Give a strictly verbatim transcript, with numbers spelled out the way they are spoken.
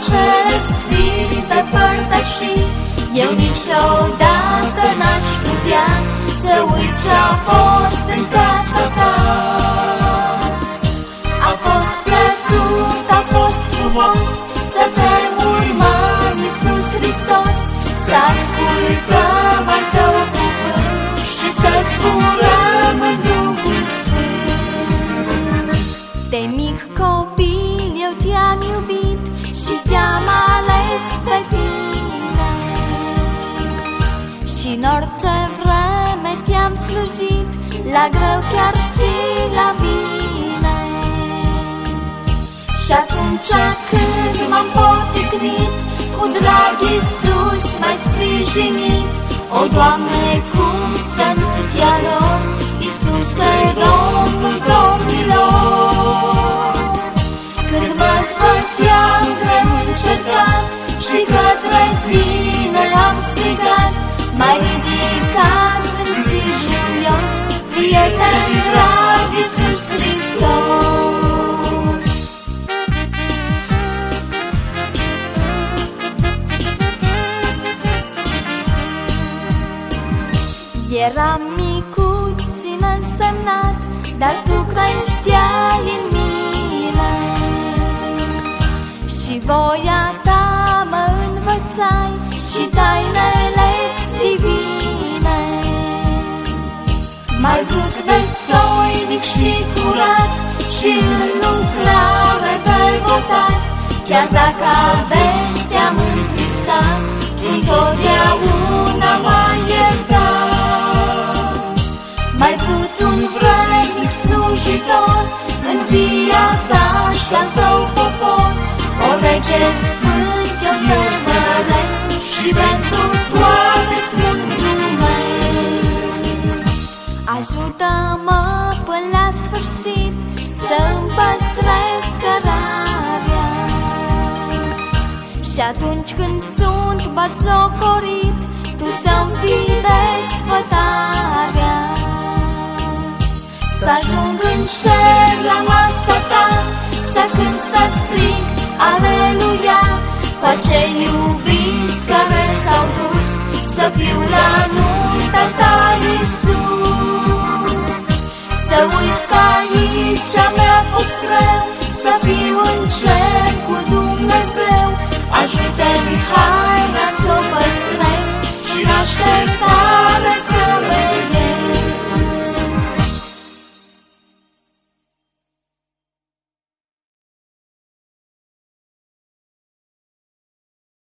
cele sfinte părtășii, eu niciodată n-aș putea să uit ce-a fost în casa ta. A fost plăcut, a fost frumos să te urmăm, Iisus Hristos, să ascultăm al tău cuvânt și să zburăm în Duhul Sfânt. De mic copil eu te-am iubit și te-am ales pe tine, și în orice vreme te-am slujit, la greu chiar și la bine. Și atunci când m-am poticnit, cu drag Iisus m-ai sprijinit. O, Doamne, cum să nu te ador, Iisuse, Domnul domnilor. Când mă zbăteam greu încercat și către tine am strigat, m-ai ridicat în și julios, prieten drag Iisus Hristos. Eram micuț și neînsemnat, dar tu creșteai în mine și voia ta mă învățai și tainele divine. M-ai vrut destoinic și curat și în lucrare devotat, chiar dacă ades te-am întristat, tu întotdeauna m-ai iertat. M-ai vrut un vrednic slujitor în via ta și al tău popor, o rege sfânt eu te măresc și pentru toate-ți mulțumesc. Ajută-mă până la sfârșit să-mi păstrez cărarea, și atunci când sunt batjocorit, tu să-mi fii desfătarea. Să ajung în cer la masa ta, să cânt, să strig aleluia, cu acei iubiți care s-au dus, să fiu la nunta ta, Iisus. Să uit că aici mi-a fost greu, să fiu în cer cu Dumnezeu. Ajută-mi, hai